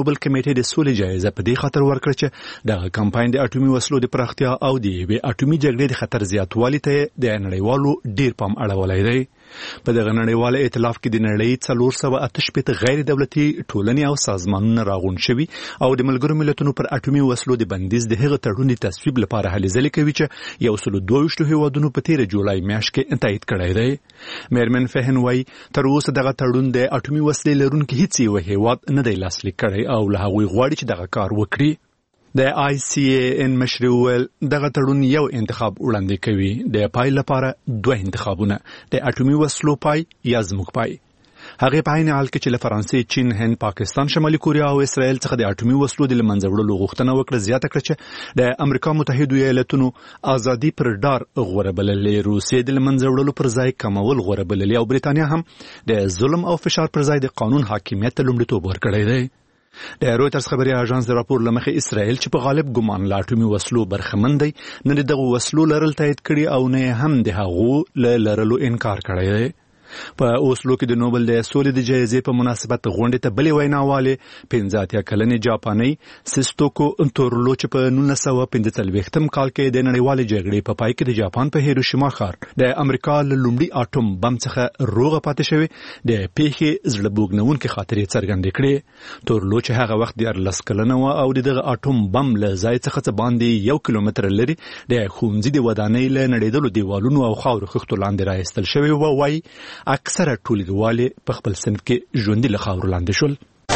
نوبل کمیټې د سولې جایزه په دې خاطر ورکړه چې د کمپاین د اټومي وسلو د پراختیا او د اټومي جګړې د خطر زیاتوالي ته د نړیوالو ډیر پام اړولی دی. په دغه نړیوال ائتلاف کې د نړۍ 488 غیر دولتي ټولنې او سازمانونه راغونډ شوي او د ملګرو ملتونو پر اټومي وسلو د بندیز د هغه تړون د تصویب لپاره هلې ځلې کوي چې 122 هیوادونو په تیر جولای میاشت کې تایید کړی دی. میرمن فهن وایي تر اوسه دغه تړون د اټومي وسلې لرونکي هیڅ یو هیواد نه دی لاسلیک کړی او له هغوی غواړي چې دغه کار وکړي. د ICAN مشر وویل دغه تړون یو انتخاب وړاندې کوي، د پای لپاره دوه انتخابونه، د اټومي وسلو پای یا زموږ پای. هغه په عین حال کې چې له فرانسې، چین، هند، پاکستان، شمالي کوریا او اسرائیل څخه د اټومي وسلو د لمنځه وړلو غوښتنه وکړه، زیاته کړه چې د امریکا متحده ایالاتونو ازادي پر ډار غوره بللې، روسیې د لمنځه وړلو پر ځای کمول غوره بللې او بریتانیا هم د ظلم او فشار پر ځای د قانون حاکمیت ته لومړیتوب ورکړی دی. د رویټرز خبري اژانس د راپور لمخې اسرائیل چې په غالب ګمان لا اټومي وسلو برخمن دی، نه دغه وسلو لرل تایید کړي او نه هم د هغو لرلو انکار کړی دی. په اوسلو کې د نوبل د سولې د جایزې په مناسبت غونډې ته بلې ویناوالې 85 کلنې جاپاني سیستوکو انتورلو چې په 1945 کال کې د نړیوالې جګړې په پای کې د جاپان په هیروشیما ښار د امریکا له لومړي اټوم بم څخه روغه پاتې شوی د پیښې زړه بوږنونکې خاطرې څرګندې کړې. تورلو چې هغه وخت د 14 کلنه و او دغه اټوم بم له ځای څخه باندې 1 کیلومتر لري د ښوونځي د ودانۍ له نړیدلو دیوالونو او خاورو خښتو لاندې راایستل شوی و. وایي اکثره ټولګیوالې په خپل صنف کې ژوندي له خاورو لاندې شول.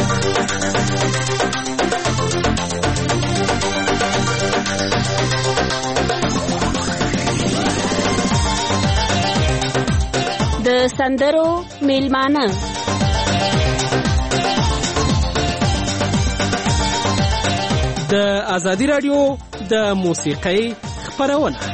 د سندرو میلمانه د ازادي رادیو د موسیقۍ خپرونه.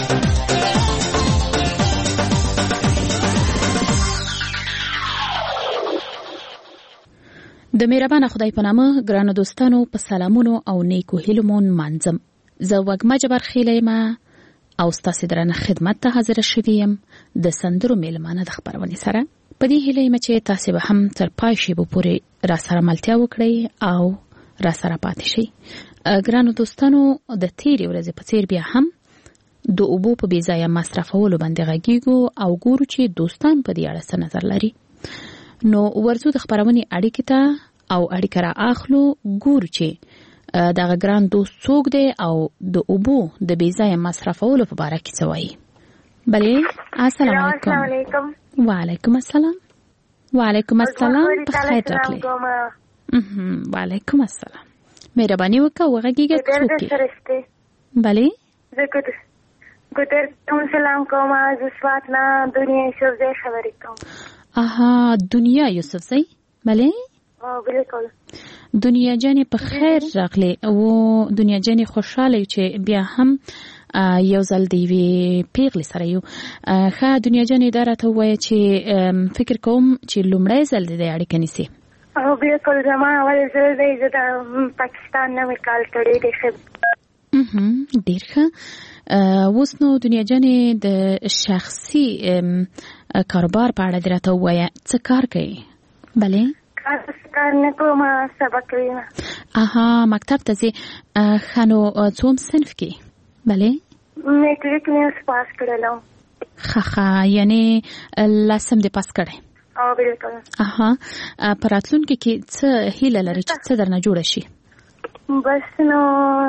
د مهربان خدای په نامه ګرانو دوستانو په سلامونو او نیکو هیلو مون منځم. زه وګما جبر خیلېما او ستاسو درنه خدمت ته حاضر شوم د سندرو میلمانه د خبرونې سره. په دې هیله چې تاسو به هم تر پای شی به پورې را سره ملتیا وکړئ او را سره پاتې شئ. ګرانو دوستانو د تیرې ورځې په څیر بیا هم د اوبو په بې ځایه مصرفولو باندې غږیږو او ګورو چې دوستان په دې اړه څه نظر لري. نو ورځو د خبرونې اړیکې ته او اړیکه را اخلو، ګورو چې دغه ګران دوست څوک دی او د اوبو د بې ځایه مصرفولو په باره کې څه وایي. بلې السلام علیکم. وعلیکم السلام. وعلیکم السلام. په خیر راغلی. وعلیکم السلام. مهرباني وکړه وغږیږه څوک دی؟ بلې زه ګودر سلام کوم. زه سواتنا دنیا یوسفزۍ خبرې کوم. اها دنیا یوسفزۍ. بلې بالکل. دنیا جانې په خیر راغلی او دنیا جانې خوشاله چې بیا هم یو ځل دی وی پیغلی سره یو. ښه دنیا جانې دا راته ووایه چې فکر کوم چې لومړی ځل دی اړیکه نیسي. بالکل زما اول ځل دی. زه د پاکستان نه مې کال کړی دی. ډېر ښه. اوس نو دنیا جانې د شخصي کاروبار په اړه راته ووایه څه کار کوي؟ بلې کار نه کوم، سبق ویم. اها مکتب ته ځې. ښه نو څوم صنف کې؟ بلې میټریک مې اوس پاس کړلو. ښه یعنې لسم دې پاس کړی؟ بالکل. اها په راتلونکي کې څه هیله لري چې څه درنه جوړه شي؟ بس نو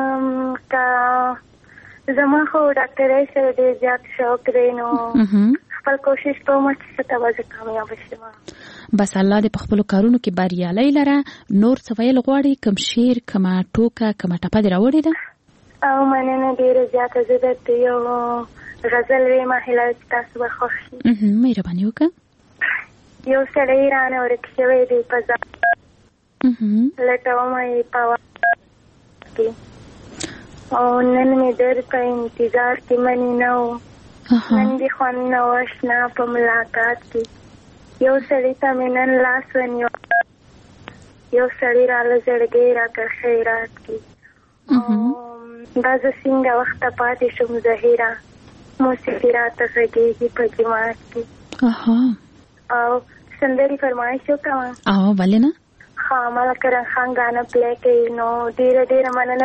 که زما خو ډاکټرۍ سره ډېر زیات شوق دی، نو خپل کوشش کوم چې څه ته به زه کامیابه شم. بس الله دې په خپلو کارونو کې بریالی لره. نور څه ویل غواړي؟ کوم شعر، کومه ټوکه، کومه ټپه دې راوړې ده؟ او مننه ډېره زیاته. زه درته یو غزل ویم، هیله چې تاسو به خوښ شي. مهرباني وکړه. یو سړی رانه ورک شوی دی په ځان، لټومه یې په وخت کې، او نن مې درته انتظار کې منې نه و. نن دې خوند نه و اشنا په ملاقات کې. یو سړی ته مې نن لاس ونیو، یو سړی راله زړګی راکړ خیرات کې. دا زه څنګه وخته پاتې شم زهیره، موسیقي راته غږېږي په جماعت کې. او سندرې فرمایش وکړم؟ ولې نه. مالا کرن خان غانا پلی کوي نو ډیره مننه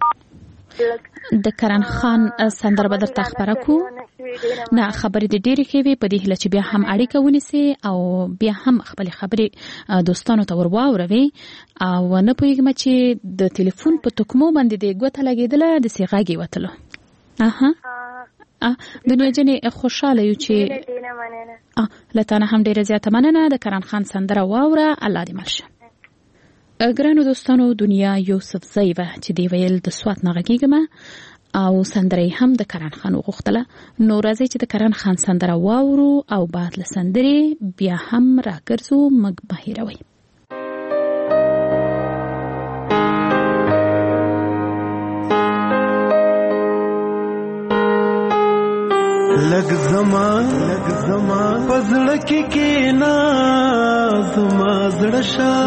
د کرن خان سندره بدل تخبره کو نه خبرې د ډېری کې وي په دې هله چې بیا هم اړیکه ونیسي او بیا هم خپل خبرې دوستانو ته ورواوروي او نه پوهیږم چې د ټلیفون په ټکمو باندې د ګوته لګېدله د سیغاګي وتلو د نوجنې خوشاله یو چې لته هم ډېره زیاته مننه د کرن خان سندره واوره الله دې ملشه ګرانو دوستانو دنیا یوسف زیوه چې دی ویل د سوات نغږیږم او سندره هم د کرن خان وغوښتله نو راځي چې د کرن خان سندره واورو او بعد له سندرې بیا هم راګرځو مګ بهیروي لگ زمان پزړه کې کینا زما زړه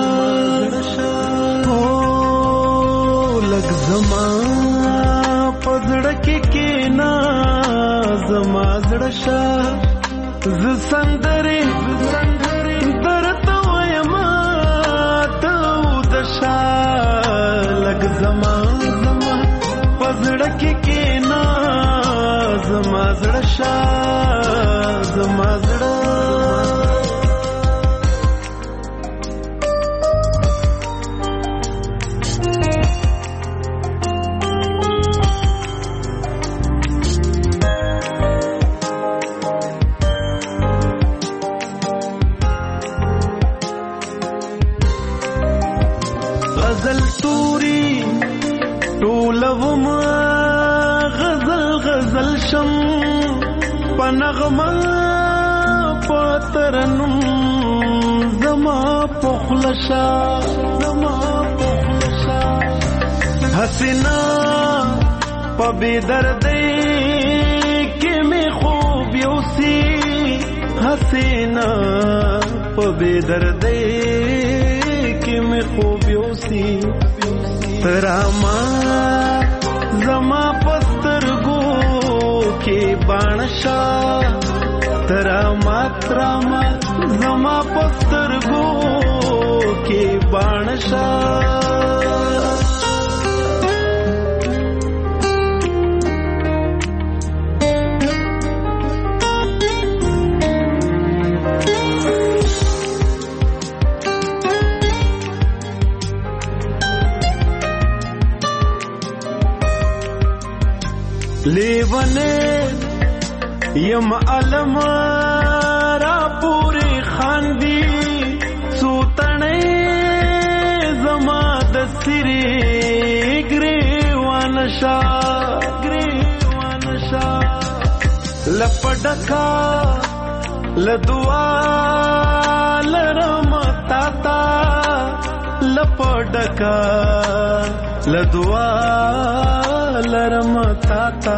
او لگ زمان پزړه کې کینا زما زړه ز سندري درته وایم ته دشا لگ زمان پزړه کې کینا زما زړه زما زړه غزل توري ټولوما غزل شم پنغما پترنم زما پخلشا حسینا پبی دردی که می خوب یوسی حسینا پبی دردی که می خوب یوسی تراما زما پسترگو کی بانشا تراما زما پسترگو کی بانشا لیونے یم علم را پوری خاندی سوتنے زما دسری گریوانشا لپڈکا لدعا لرمتاتا لپڈکا لدعا لرمتاتا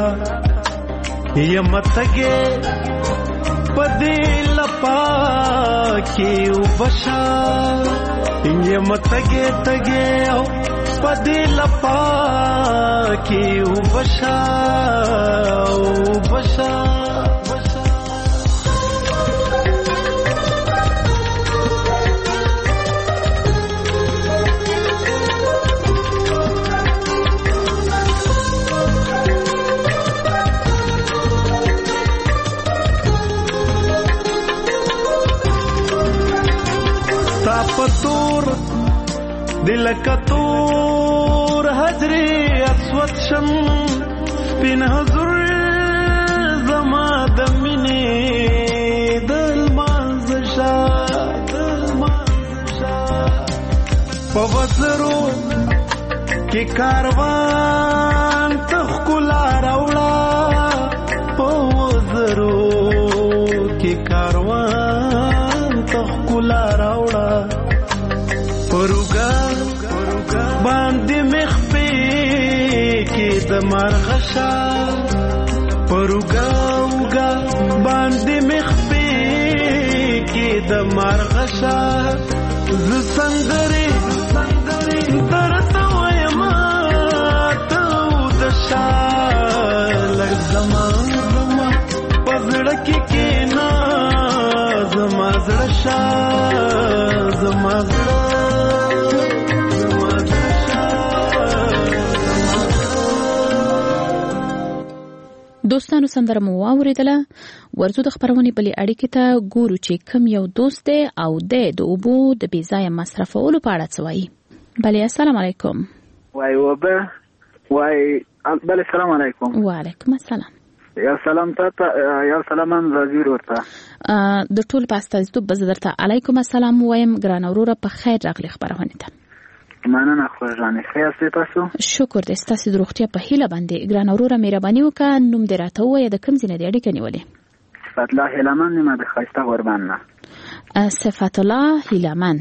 یمتگے پدی لپا کیو بشا یمتگے پدی لپا کیو بشا پتور دل کتور حجری اسود شم سپین حضور زما دمینی دل مانزشا پوزرو کی کاروان تخکلا روڑا پوزرو کی کاروان تخکلا روڑا پروگا باندې مخفي کې د مرغشا پروگا باندې مخفي کې د مرغشا ز سندري درته وایم ته دشا لږ زمان پزړه کې کینا زما زړه زما زړه دوستانو سندره مو واوریدله. ورزو د خبرونې بلې اړیکې ته ګورو چې کوم یو دوست دی او د اوبو د بې ځایه مصرفولو په اړه څه وایي. بلې السلام علیکم. وای وبه وای بلې السلام علیکم. وعلیکم السلام. یو سلام ته یو سلام راځي ورته د ټول پاستازیتوب به زه درته علیکم السلام وایم. ګرانه وروره په خیر راغلی خبرونه ته. مننه خوږانه. خیر ستاسو تاسو؟ شکر دې ستاسو د روغتیا په هیله باندې. ګرانه وروره مهرباني وکړه نوم دې راته ووایه د کوم ځای نه دې اړیکه نیولې؟ صفت الله هیلمن ما د ښایسته غوربند نه. صفت الله هیلمن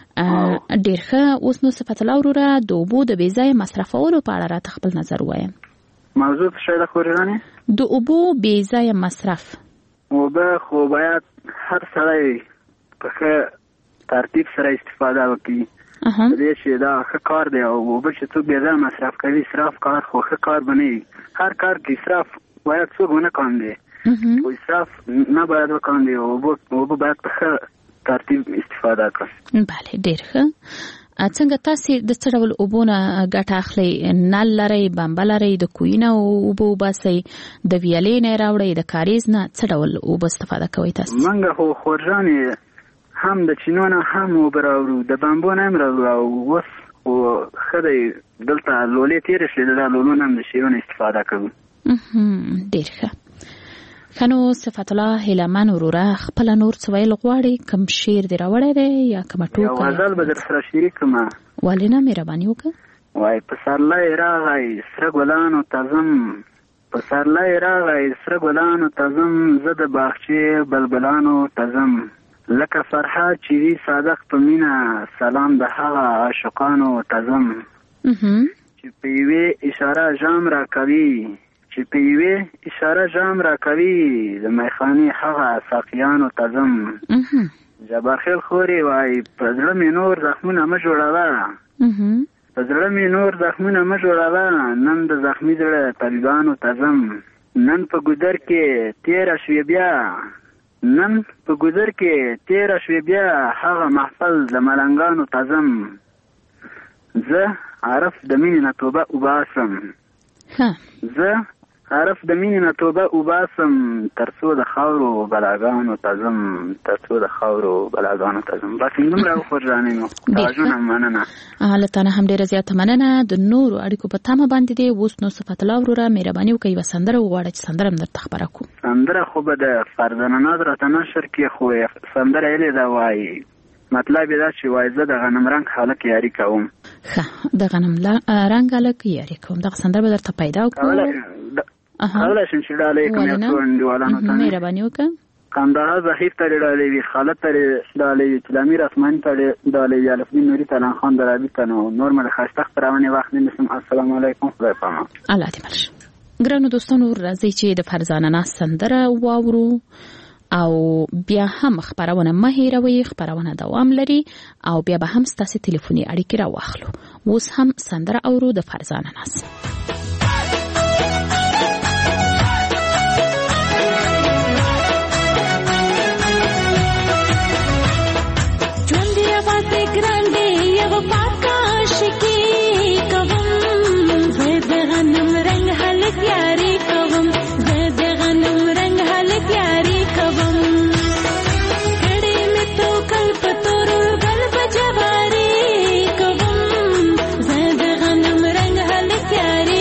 ډېر ښه. اوس نو صفت الله وروره د اوبو د بې ځایه مصرفولو په اړه راته خپل نظر ووایه. موضوع څه ده خوږانه؟ د اوبو بې ځایه مصرف. اوبه خو باید هر سړی په ښه ترتیب سره استفاده وکړي. دې چې دا ښه کار دی او اوبه چې څوک بې ځایه مصرف کوي اسراف کار خو ښه کار به نه وي. هر کار کې اسراف باید څوک ونه کاندي خو اسراف نه باید وکاندي. اوبه باید په ښه ترتیب استفاده کړي. بله ډېر ښه. څنګه تاسې د څه ډول اوبو نه ګټه اخلئ؟ نل لرئ، بمبه لرئ، د کوهي نه اوبه وباسئ، د ویالې نه یې راوړئ، د کاریز نه څه ډول اوبه استفاده کوئ تاسې؟ موږ خو خورجانې هم د چینو نه هم اوبه راوړو، د بمبو نه هم راوړو او اوس خو ښه دی دلته لولې تېرې شوې دا لولو نه هم د شیو نه استفاده کوو. ډېر ښه. ښه نو صفت الله هیلمن وروره خپله نور څه ویل غواړې؟ کوم شعر دې راوړی دی یا کومه ټوکه؟ یو غزل به در سره شریک کړم. ولې نه مهرباني وکړه. وای پسرلی راغی سره ګلانو ته ځم، پسرلی راغی سره ګلانو ته ځم، زه د باغچې بلبلانو ته ځم، لکه فرحات چې وي صادق په مینه، سلام د هغه عاشقانو ته ځم، چې په یوې اشاره ژام را کوي، چې په یوې اشاره ژام را کوي، د میخانې هغه ساقیانو ته ځم. جبارخیل خوري وای په زړه مې نور زخمونه مه جوړوه، په زړه مې نور زخمونه مه جوړوه، نن د زخمي زړه طبیبانو ته ځم، نن په ګودر کې تېره شوې بیا، نن په ګودر کې تېره شوې بیا، هغه محفل د ملنګانو ته ځم، زه عارف د مینې نه توبه وباسم، زه عارف د مینې نه توبه وباسم، تر څو د خاورو بلاګانو ته ځم، تر څو د خاورو بلاګانو ته ځم. بس دومره وخورجانې نو توجه مننه. له تا نه هم ډېره زیاته مننه. د نورو اړیکو په تمه باندې دی. اوس نو صفت الله وروره مهرباني وکړئ یوه سندره وغواړه چې سندره هم درته خبره کړو. سندره خو به د فرزانه ناز راته نشر کې خو سندره یې ده وایي مطلب یې دا چې وایي زه د غنم رنګ هلک یاري کوم. ښه د غنم رنګ هلک یاري کوم دغه سندره به درته پیدا کړو. کولی شم چې ډالۍ کوم یو څو انډیوالانو ته مهرباني وکړه. کندهار ظهیر ته ډالۍ وي، خالد ته ډالۍ وي، چلامیر اسماني ته ډالۍ وي، الفدین نوري تلان خان درابي ته نو نور مې د ښایسته خپرونې وخت نه نیسم. السلام علیکم. خدای پامان. الله دې مل شه. ګرانو دوستانو راځئ چې د فرزانه ناز سندره واورو او بیا هم خبرونه مه هېروئ. خبرونه دوام لري او بیا به هم ستاسې تلیفوني اړیکې راواخلو. اوس هم سندره اورو د فرزانه ناز. प्यारी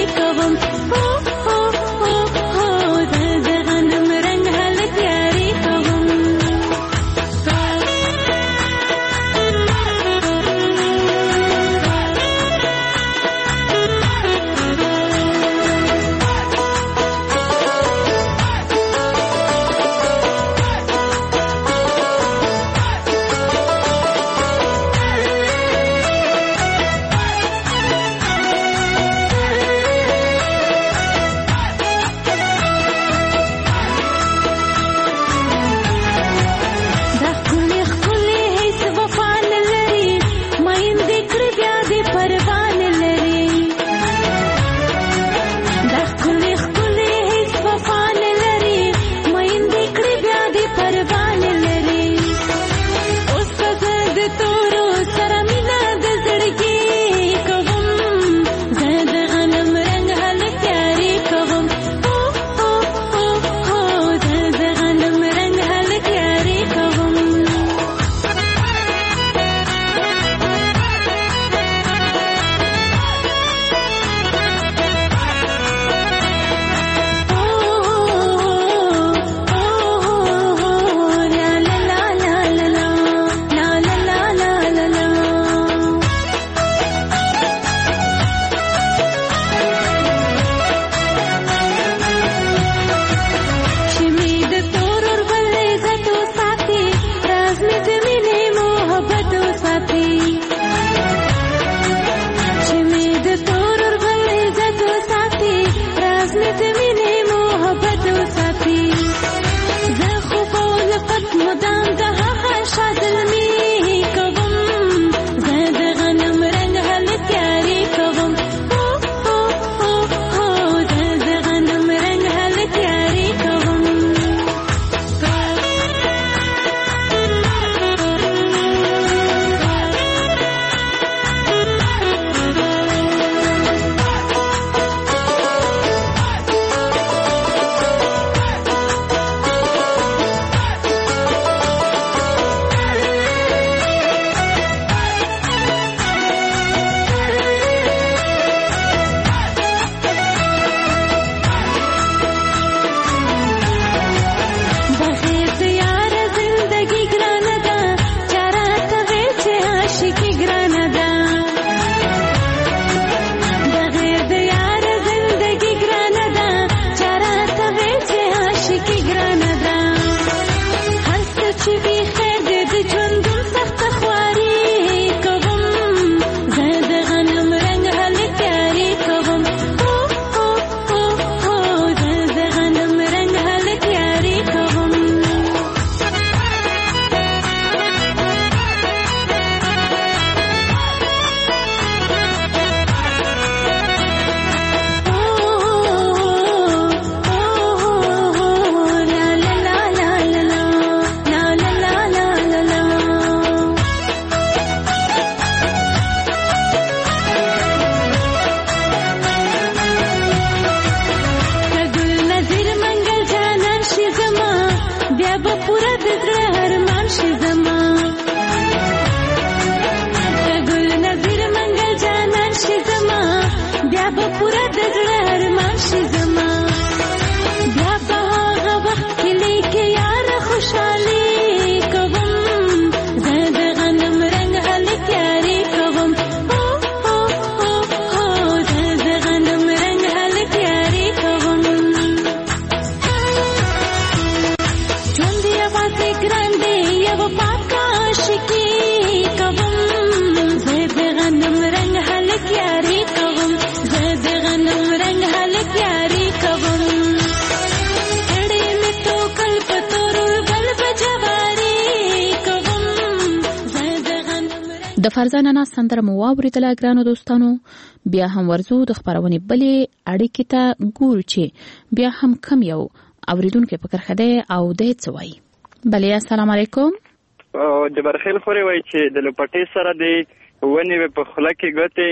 فرزانه سندره مو واوریدله ګرانو دوستانو. بیا هم ورزو د خبرونې بلې اړیکې ته ګورو چې بیا هم کم یو اوریدونکو په کرخه دی او د څه وایي. بلې السلام علیکم. جبرخیل خوري وایي چې د لپټې سره د ونې په خوله کې ګوتې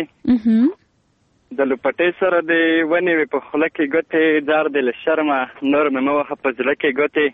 د لپټې سره د ونې په خوله کې ګوتې دار د لشرمه نور مې موخه په ځله کې ګوتې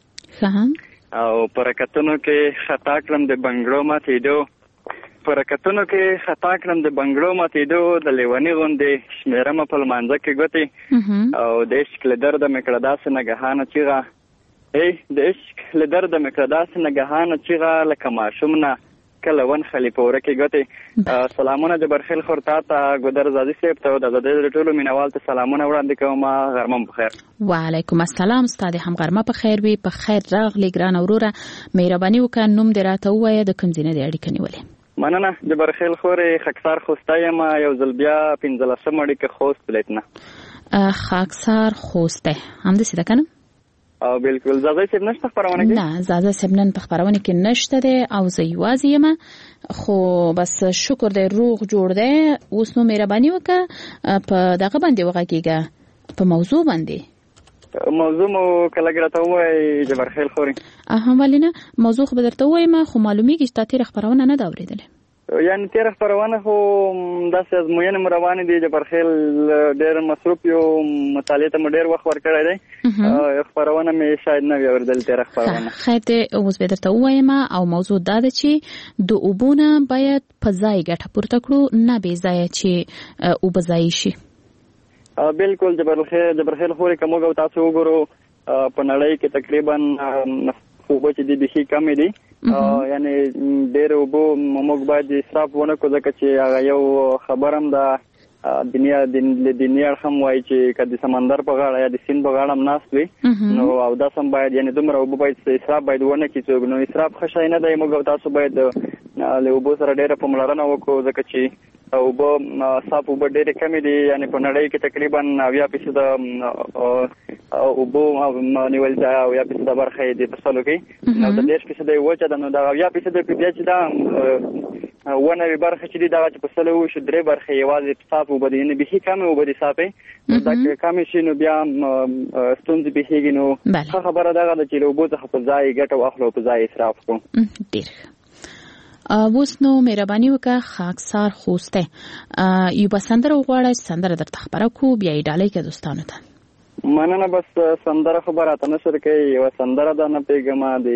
او پرکتونو کې خطا کړم د بنگړو ماتېدو پرکتونو کې خطا کړم د بنگړو ماتېدو د لیونی غوندې شمیرم په لمانځه کې ګوتې او د عشق له درده مې کړه داسې نګهانه چیغه د عشق له درده مې کړه داسې نګهانه چیغه لکه ماشوم نه کله ون خلیفه ورکې ګوتې. سلامونه جبرخیل خور تا ته ګودر زادي صاحب ته د ټولو مینوال ته سلامونه وړاندې کوم. غرمه بخیر. وعلیکم السلام. استاد هم غرمه په خیر وي. په خیر راغلی ګران اوروره. مهرباني وکړه نوم دې راته ووایه د کوم ځای نه دې اړیکه نیولې. مننه جبرخیل خورې خاکسار خوسته یم یو ځل بیا 15 اړیکه خوست ولایت نه. خاکسار خوسته همداسې ده که نه؟ او بالکل زازه صاحب نشته خبرونه کې؟ نه زازه صاحب نن په خبرونه کې نشته دی او زه یوازې یم خو بس شکر دی روغ جوړ دی. اوس نو مهرباني وکړه په دغه باندې وغږیږه په موضوع باندې. موضوع مو کله ګرته وای جبرخیل خوري ولې نه موضوع خو به درته وایم خو معلومیږي چې تا تېره خبرونه نه ده اورېدلې. یعنی تېره خبرونه خو داسې ازموینې مو روانې دي جبرخیل ډېر مصروف یو مطالعې ته مو ډېر وخت ورکړی دی خبرونه مې شاید نه وي اورېدلې تېره خبرونه. خیر دی اوس به درته ووایم او موضوع دا ده چې د اوبو نه باید په ځای ګټه پورته کړو نه بې ځایه چې اوبه ضایع شي. بالکل جبرخیل خوري که موږ او تاسو وګورو په نړۍ کې تقریبا اوبه چې دي بیخي کمې دي یعنی ډېر اوبه موږ باید اسراف ونه کړو ځکه چې هغه یو خبر هم ده دنیا هم وایي چې که د سمندر په غاړه یا د سیند په غاړه هم ناست وي نو اودس هم باید یعنی دومره اوبه باید اسراف باید ونه کړي څوک. نو اسراف ښه شی نه دی. موږ او تاسو باید له اوبو سره ډېره پاملرنه وکړو ځکه چې اوبه صاف اوبه ډېرې کمې دي. یعنی په نړۍ کې تقریبا 90% اوبو نیول ځای 90% برخه یې د فصلو کې نو د 10% وچه ده. نو دا 90% بیا چې دا 90 برخه چې دي دغه چې فصل وشو 3 برخه یوازې صاف اوبه دي. یعنې بیخي کمې اوبه دي صافې دا کمې شي نو بیا ستونزې پیښیږي. نو ښه خبره دغه ده چې له اوبو څخه په ځای ګټه واخلو په ځای اسراف کړو. ډېر اوس نو مهرباني وکړه خاکسار خوسته یو به سندره وغواړه سندره درته خبره کو بیا یې ډالۍ کړه دوستانو ته. مننه. بس سندره خو به راته نه شروع کوي. یوه سندره ده نه پوهېږم د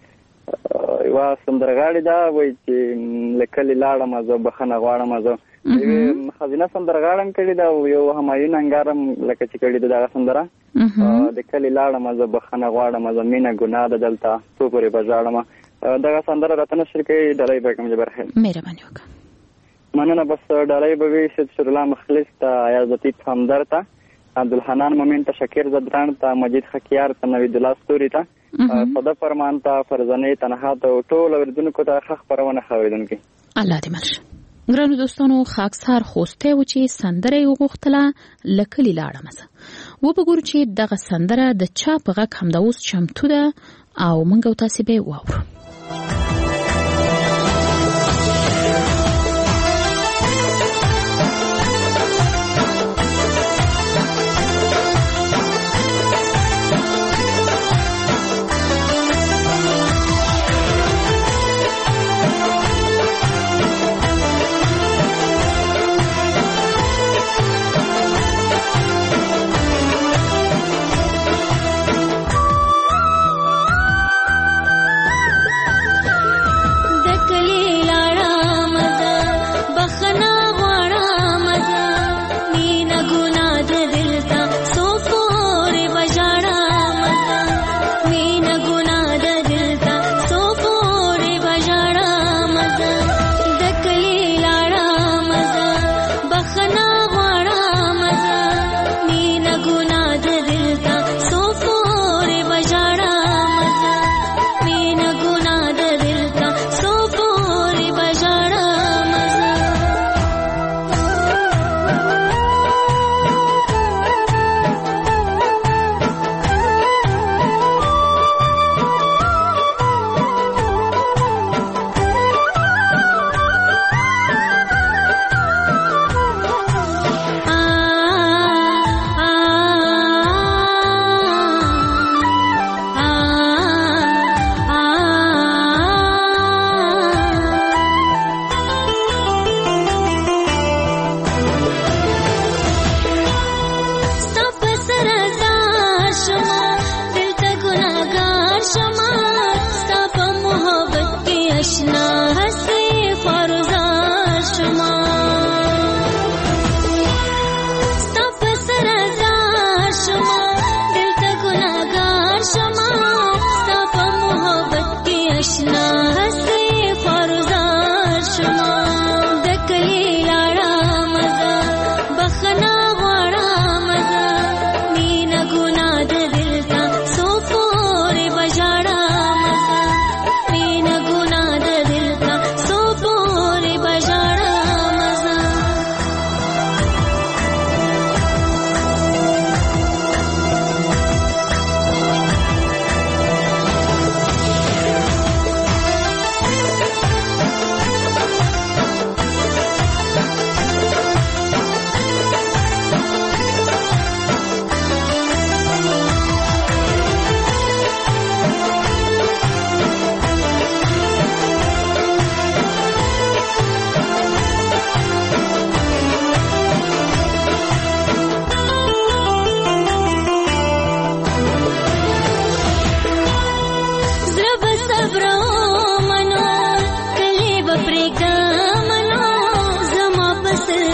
یوه سندرغاړې ده وایي چې له کلي لاړم زه بخښنه غواړم زه یوې ښځینه سندرغاړه هم کړې ده او یو همایون انګار هم لکه چې کړې ده دغه سندره د کلي لاړم زه بخښنه غواړم زه مینه ګناه ده دلته څو پورې به ژاړم. دغه سندره راته نه شروع کوي ډالۍ به کوم جبرخیل. مهرباني وکړه. مننه. بس ډالۍ به وي سید شیرالله مخلص ته ایاز لطیف همدر ته عبدالحنان مومن ته شکیر زدران ته مجید خکیار ته نوید الله ستوري ته صدف فرمان ته فرزانې تنها ته ټول اوریدونکو ته ښه خپرونه ښه اورېدونکي. الله دې مل شه. ګرانو دوستانو خاکسار خوسته و چې سندره یې وغوښتله له کلي لاړم زه. وبګورو چې دغه سندره د چا په غږ همدا اوس چمتو ده او موږ او تاسې به یې واورو.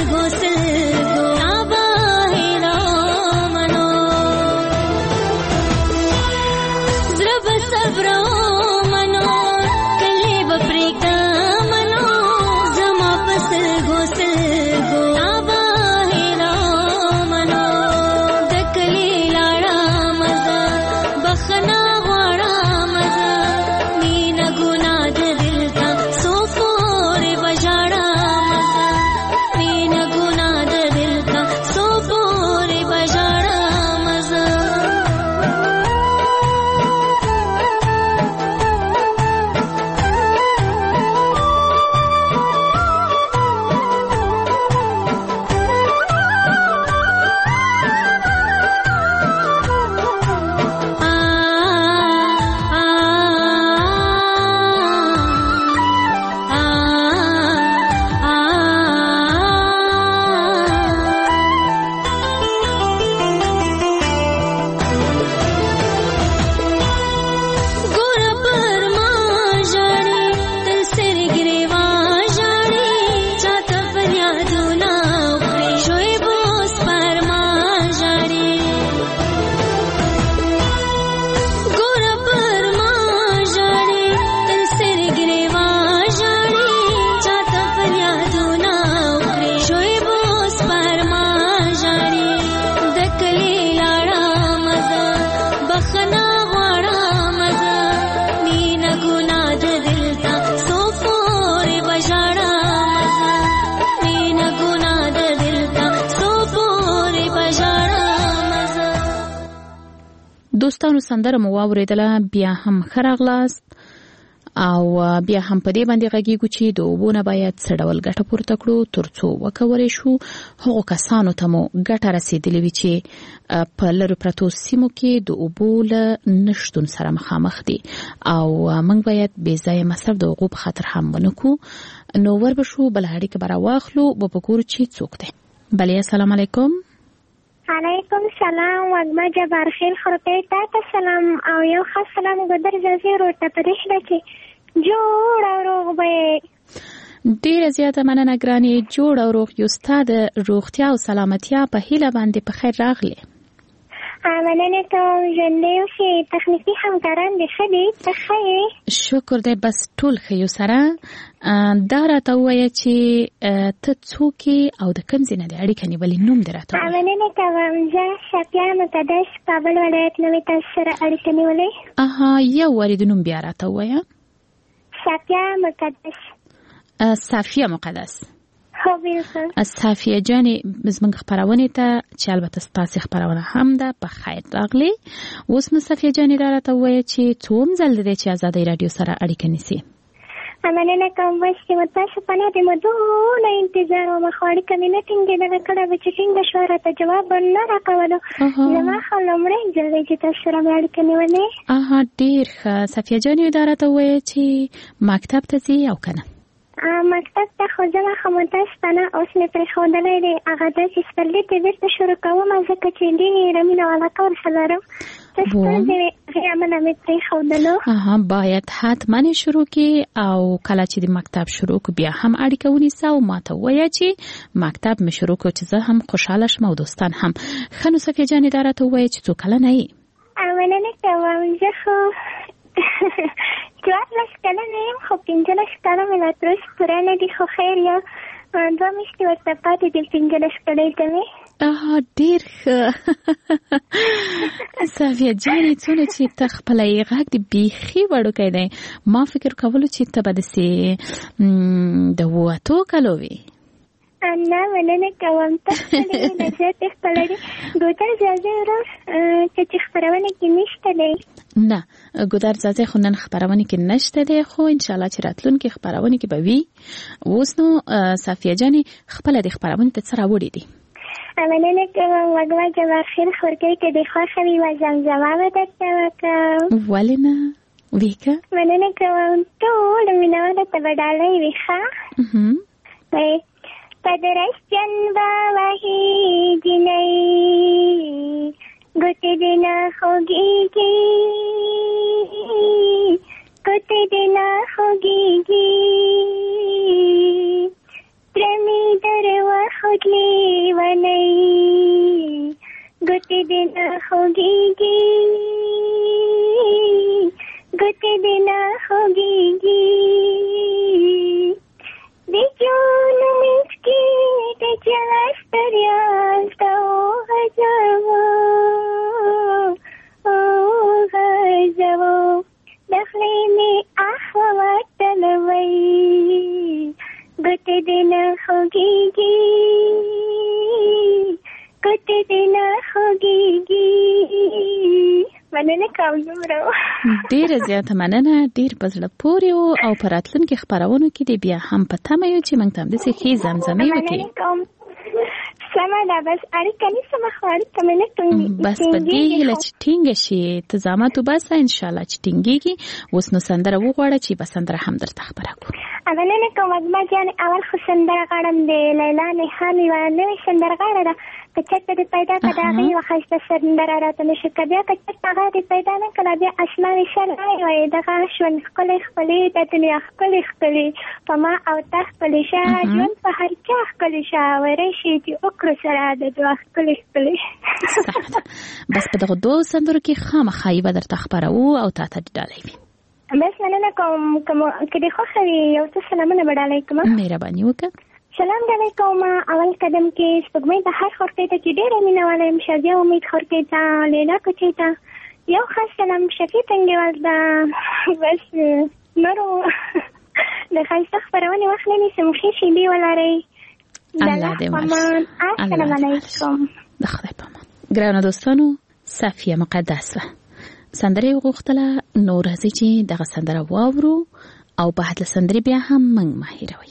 دوستانو سندره مو واوریدله، بیا هم ښه راغلاست او بیا هم په دې باندې غږیږو چې د اوبو نه باید څه ډول ګټه پورته کړو ترڅو وکولی شو هغو کسانو ته مو ګټه رسېدلې وي چې په لرې پرتو سیمو کې د اوبو له نشتون سره مخامخ دي او موږ باید بې ځایه مصرف د هغو په خاطر هم ونه کړو. نو وربشو بله اړیکه به راواخلو، به وګورو چې څوک دی. بلې السلام علیکم. علیکم سلام. وږمه جبارخیل خرطۍ تا ته سلام او یو خاص سلام ګودر جزیر ورته پرېښ ده چې جوړ او روغ به یې. ډېره زیاته مننه ګرانې، جوړ او روغ یو. ستا د روغتیا او سلامتیا په هیله باندې په خیر راغلې. مننه کوم. ژوندی اوسې. تخنیکي همکاران دې ښه دي؟ ته ښه یې؟ شکر دی، بس ټول ښه یو. سره دا راته ووایه چې ته څوک یې او د کوم ځای نه دې اړیکه نیولې؟ نوم دې راته ووایه. مننه کوم. زه شفیع مقدس کابل ولایت نه مې تاسو سره اړیکه نیولې. یو وارې د نوم بیا راته ووایه. شفیع مقدس. صافیه مقدس. هو بالکل. صافیه جانې زموږ خپرونې ته چې البته ستاسې خپرونه هم ده په خیر راغلې. اوس نو صافیه جانې راته ووایه چې څوم ځل دی چې ازادۍ راډیو سره اړیکه نیسي؟ مننه کوم. بس چې تاسو په نه د مدونه انتظار وم، خو اړیکه مې نه ټینګېدله. کله به چې ټینګه شوه راته جواب به نه راکولو. زما خو لومړی ځل دی چې تاسو سره مې اړیکه نیولې. ډېر ښه. صافیه جانې دا راته ووایه چې مکتب ته ځي او که نه؟ مکتب ته خو ځمه، خو متاسفانه اوس مې پرېښودلی دی. هغه داسې سپرلي ته بېرته شروع کوم ځکه چې ډېره مینه او علاقه ورسره لرم. ستونزې له امله مې پرېښودلو. باید حتما شروع کړي او کله چې د مکتب شروع کړو بیا هم اړیکه ونیسه او ما ته ووایه چې مکتب مې شروع کړو چې زه هم خوشحاله شم او دوستان هم. ښه نو صفیه جانې دا راته ووایه چې څو کلنه یې؟ مننه کوم. زه خو 14 کلنه یم، خو 15 کاله مې لا تر اوسه پوره نه دي، خو خیر یو 2 میاشتې ورته پاتې دي 15 کلنې ته مې. ډېر ښه. صافیه جانې څونه چې ته خپله یې غږ د بیخي وړوکی دی. ما فکر کولو چې ته به داسې د 8 کالو وې. نه مننه کوم. ته خپلې نظرت خپله دي. ګودر زازی ورور چې خپرونه کې نشته دی؟ نه، ګودر زازی خو نن خپرونه کې نشته دی، خو انشاءالله چې راتلونکې خپرونه کې به وي. اوس نو صافیه جانې خپله د خپرونې ته څه راوړي دي؟ مننه کوم. وږمه جبارخیل خورکۍ که دې خوښه وي و زمزمه به درته وکړم. ولې نه؟ ویکه. مننه کوم. ټولو مینهوالو ته به ډالۍ وي. ښه پدرشتن با وحی جنئی گوت دینا ہوگی گی گوت دینا ہوگی گی پرمی در و خوگی لیونی ګوتې دې نه خوږېږي ګوتې دې نه خوږېږي د جون منځ کې د جلا ستړیا ته وغځوو د خولې مې اخوا وتلوي ګوتې دې نه خوږېږي ګوتې دې نه خوږېږي. مننه کوم دومره ډېره زیاته مننه. ډېر په زړه پورې او په راتلونکي خپرونو کې دې بیا هم په تمه یو چې موږ ته همداسې ښې زمزمې وکړي. سمه ده بس اړیکه نیسم خو اړیکه مې نه ټینګېږي. بس په دې هیله چې ټینګه شي ته زحمت وباسه انشاءالله چې ټینګېږي. اوس نو سندره وغواړه چې به سندره هم درته خپره کړو. مننه کوم اجمل جان. اول خو سندره غواړم د لیلا نښان یوه نوې سندرغاړه ده. که چېرته دې پیدا کړه د هغې یوه ښایسته سندره راته نشي که بیا که چېرته هغه دې پیدا نه کړه بیا اسمانې شرعی وایي دغه ژوند ښکلی ښکلی د دنیا ښکلی ښکلی په ما او تا ښکلی شه ژوند په هر چا ښکلی شه وری شي چې وکړو سره د دعا ښکلی ښکلی. بس په دغه دوو سندرو کې خامخا یوه درته خپروو او تا ته ډالۍ وي. بس مننه کوم. که دې خوښه وي یو څه سلامونه به ډالۍ کړم. مهرباني وکړه. سلام ډالۍ کوم. اول قدم کې سپوږمۍ د هر خورکۍ ته چې ډېره مینهواله یم شازیه امید خورکۍ ته لیلا کوچۍ ته یو خاص سلام شفیع تنګیوال ته. بس نورو د ښایسته خپرونې وخت نه نیسم ښې شیبې ولرئ. الله دې السلام علیکم. د خدای په امان. ګرانو دوستانو صفیه مقدس سندره وغوښتله نو راځئ چې دغه سندره واورو او بعد له سندرې بیا هم موږ مه هېروئ.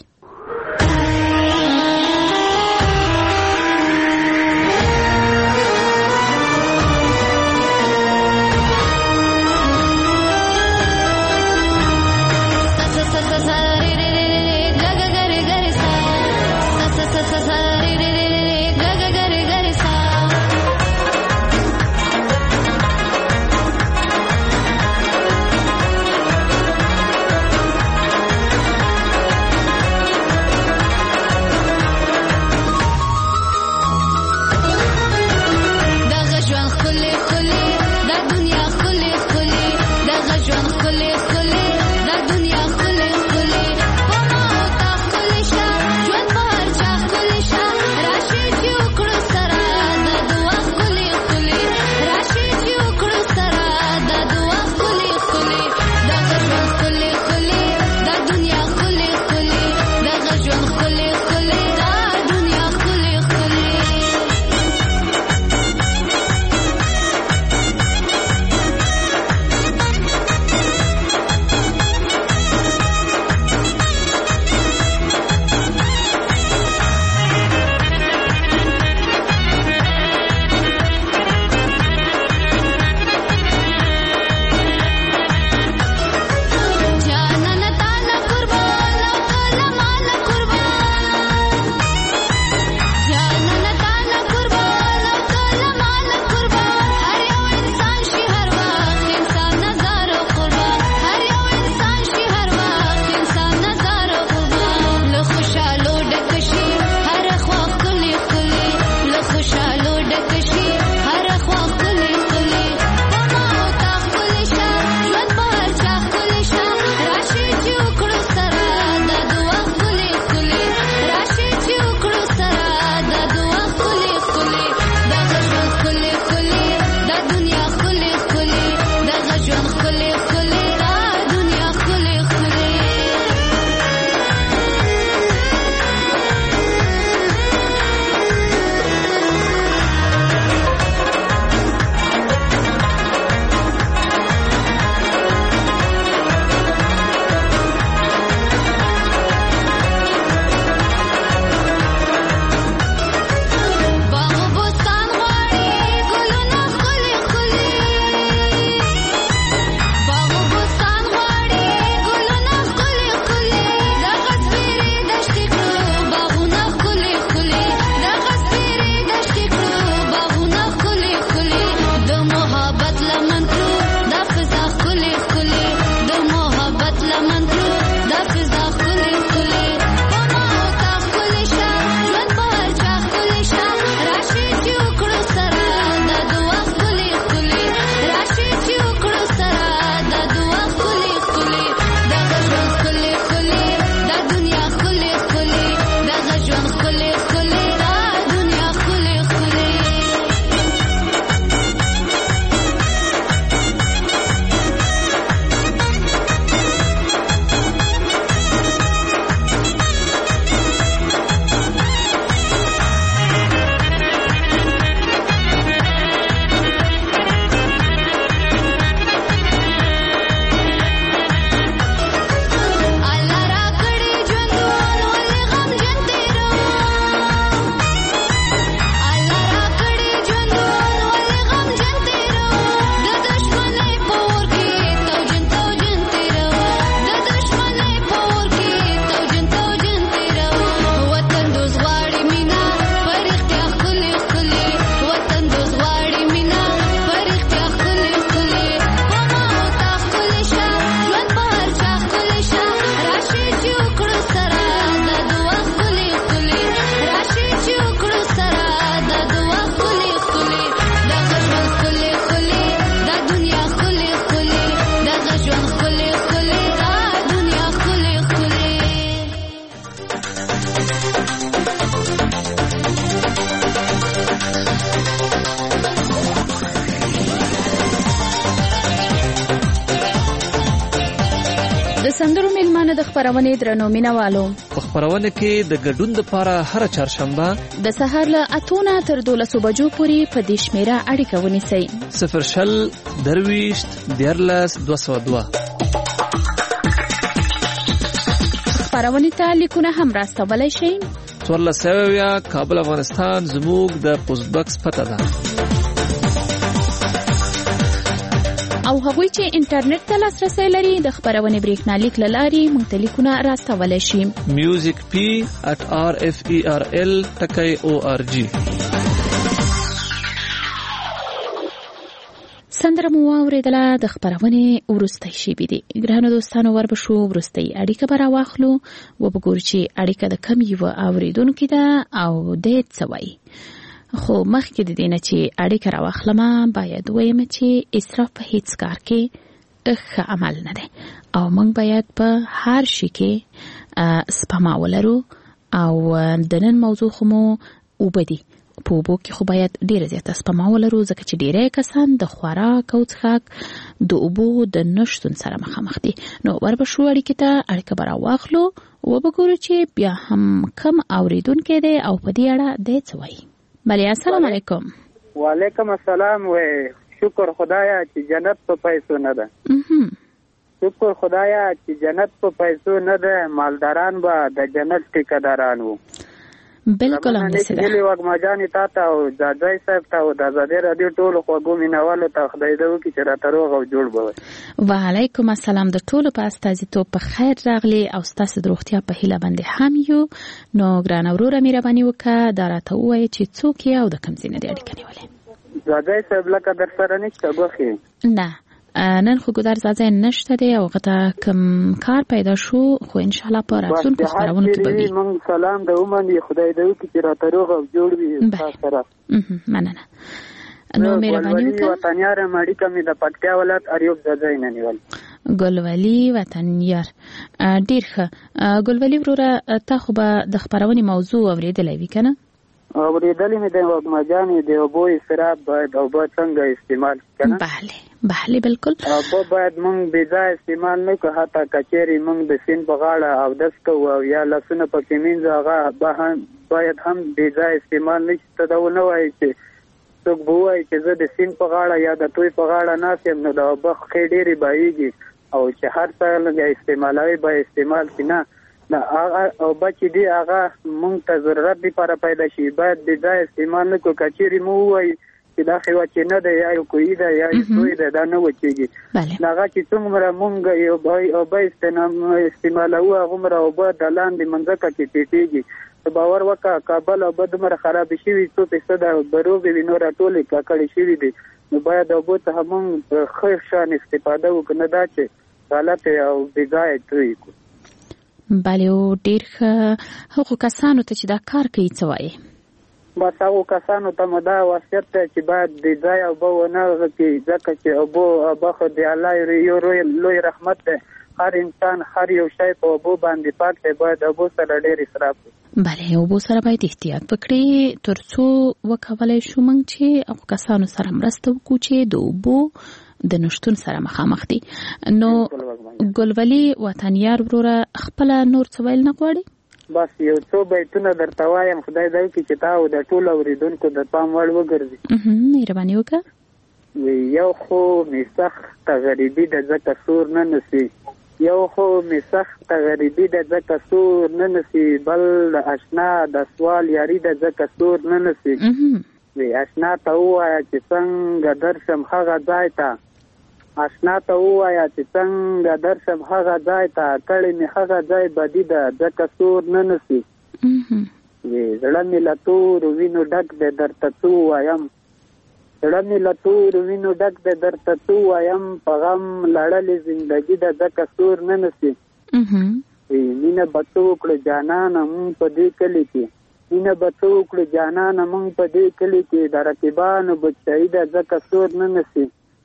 سندرو میلمانه د خبرونې درنو مینوالو په خبرونه کې د ګډون لپاره هر چهارشنبه د سهار له 8 نه تر 12 بجو پورې په دې شمیره اړیکه ونیسئ 0 درويشت دیرلس 202 خبرونه ته لیکونه هم راستولای شئ 14 کابل افغانستان زموږ د پوسټ باکس پته ده او هغوی چې انټرنیټ ته لاسرسي لري د خبرونې بریښنالیک له لارې موږ ته لیکونه راستولی شي musicp@rferl.org سندره مو واورېدله د خبرونې وروستی شیبې دي ګرانو دوستانو وربشو وروستی اړیکه به راواخلو وبګورو چې اړیکه د کم یوه اورېدونکي ده او دې څه وایي خو مخکې د دې نه چې اړیکه راواخلم باید ووایم چې اسراف په هیڅ کار کې ښه عمل نه دی او موږ باید په هر شي کې سپما ولرو او د نن موضوع خو مو اوبه دي په اوبو کې خو باید ډېره زیاته سپما ولرو ځکه چې ډېری کسان د خوراک او څښاک د اوبو د نشتون سره مخامخ دي نو وربشو اړیکې ته اړیکه به راواخلو وبګورو چې بیا هم کم اورېدونکی دی او په دې اړه دی څه وایي بله السلام علیکم وعلیکم السلام و شکر خدایا چې جنت په پیسو نه ده شکر خدایا چې جنت په پیسو نه ده مالداران به د جنت ټیکداران وو بالکل همداسې ده دلې وګماجانې تا ته او ځاځی صاحب ته او د ازادۍ راډیو ټولو خوږو مینوالو ته خدای دې وکړي چې راته روغ او جوړ به وي وعلیکم السلام د ټولو په استازیتوب په خیر راغلی او ستاسو د روغتیا په هیله باندې هم یو نو ګرانه وروره مهرباني وکړه دا راته ووایه چې څوک یې او د کوم ځای نه دې اړیکه نیولې ځاځی صاحب لکه در سره نشته ګوښې نه نن خو ګودر ځای نشته دی او غته کوم کار پیدا شو خو ان شاء الله په راتلونکو خبرونو کې به وي مونږ سلام د ومني خدای دې وکړي چې راته روغ او جوړ وي تاسو سره مننه نو مهرباني وکړه وطنیار مړی کمی د پټکیا ولایت اریوب ځای نه نیول ګلولي وطنیار ډیر ښه ګلولي وروره تا خو به د خبرونې موضوع اوریدلې وی کنه اوریدلې مې د وګماجانې د اوبو اسراف باید او باید څنګه استعمال کنه بله بالکل اوبه باید مونږ بې ځای استعمال نه کوو حتی کچېرې مونږ د سیند په غاړه اودس کوو او یا لاسونه پکې مینځو هغه باید هم بې ځای استعمال نه شي ته دا ونه وایي چې څوک به ووایي چې زه د سیند په غاړه یا د توی په غاړه ناست یم نو د اوبه ښې ډېرې بهیږي او چې هر څه لږ استعمالوي به استعمال شي نه هغه اوبه چې دي هغه مونږ ته ضرورت لپاره پیدا شي باید بې ځای استعمال نه کوو کچېرې مو ووایي چې دا خو چې نه ده یا یو کوی ده یا توی ده دا نه وچېږي هغه چې څومره مونږ یو اوبه استعمالوو هغومره اوبه د لاندې مځکه کې ټیټېږي باور وکړه کابل اوبه دومره خرابې شوي 100% به روغې وي نور ټولې ککړې شوي دي نو باید اوبو څخه مونږ ښه شان استفاده وکړو نه دا چې غلطې او بې ځایه توی کړو بله او ډېر ښه هغو کسانو ته چې دا کار کوي څه وایي بس هغو کسانو ته مو دا وصیت دی چې باید د ځای اوبه ونه غځي ځکه چې اوبه خو د الله یو لوی رحمت دی هر انسان هر یو شی په اوبو باندې پاک دی باید اوبو سره ډېر اسراف بله اوبو سره باید احتیاط وکړي تر څو وکولی شو موږ چې هغو کسانو سره مرسته وکړو چې د اوبو د نشتون سره مخامخ دي نو ګلولي وطنیار وروره خپله نور څه ویل نه غواړي بس یو څو بیتونه درته وایم خدای دې وکړي چې تا او د ټولو اورېدونکو د پام وړ وګرځي مهرباني وکړه یو خو مې سخته غریبي ده ځکه سور نه نسي یو خو مې سخته غریبي ده ځکه سور نه نسي بل د اشنا د سوال یاري ده ځکه سور نه نسي وی اشنا ته ووایه چې څنګه درشم هغه ځای ته اشنا ته ووایه چې څنګه درشم هغه ځای ته کړی مې هغه ځای بدي ده ځکه سور نه نسي زړه مې له تورو وینو ډک دی درته څه ووایم زړه مې له تورو وینو ډک دی درته څه ووایم په غم لړلې زندګي ده ځکه سور نه نسي مینه به څه وکړو جانانه مونږ په دې کلي کې مینه به څه وکړو جانانه مونږ په دې کلي کې د رقیبانو بچایي ده ځکه سور نه نسي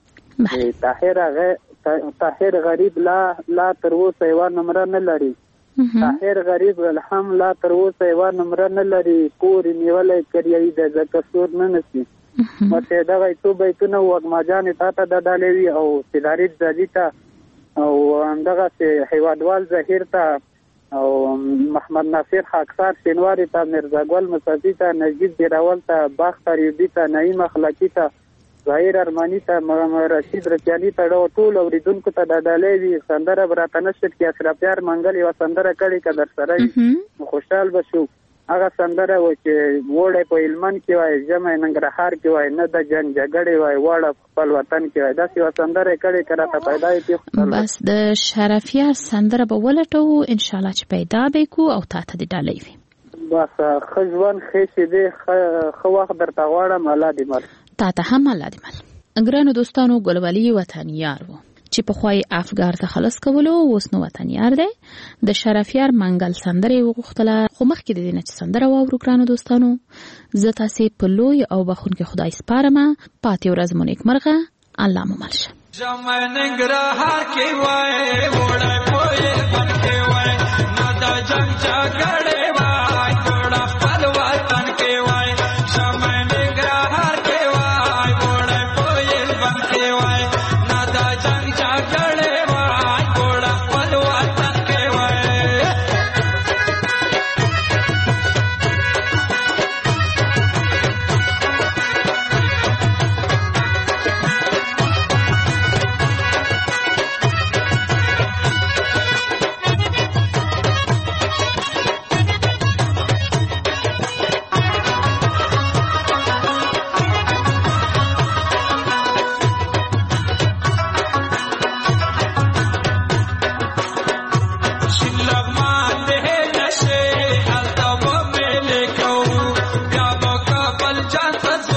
طاهر غریب لا تر اوسه یوه نمره نه لري طاهر غریب هم لا تر اوسه یوه نمره نه لري کور یې نیولی کریایي ده ځکه سور نه نسي مته دغه څو بیتونه وګماجانې تا ته د ډالې وي او سیداري ځالي ته او همدغه هیوادوال ظهیر ته او محمد ناصر خاکسار شینواری ته مرزا ګل مصطفی ته نجیب دیراول ته باختر یوبی ته نعیم اخلاقی ته ظاهر ارمانی ته رشید رچانی ته ټول اوریدونکو ته د ډالۍ وي سندره براته نشد کې اشرفیار منګل یو سندره کړي که در سره خوشحال بشو هغه سندره و چې وړه په هلمند کې وای جمع ننګرهار کې وای نه د جنگ جګړې وای وړه خپل وطن کې وای داسې یو سندره کړي که راته پیدا یې بس د شرفیار سندره به ولټو ان شاء الله چې پیدا به کو او تا ته د ډالۍ وي بس ښه ژوند ښې شېبې ښه وخت درته غواړم الله دې مل تا ته هم الله دې مل. ګرانو دوستانو ګلولي وطنیار و چې په خوای افغار ته خلاص کولو اوس نو وطنیار دی د شرفیار منګل سندره وغوښتله خو مخکې د دې نه چې سندره واورو ګرانو دوستانو زه تاسې په لوی او بخښونکي خدای سپارم پاتې ورځ مو نیکمرغه الله مو مل شه. جمع ننګرهار کې وای وړه پوي بن کې وای نه د جنگ جګړې وای وړه خپل وطن کې وای جمع ننګرهار کې وای وړه پوي بن کې وای نه د جنگ جګړې وای وړه خپل وطن کې وای Just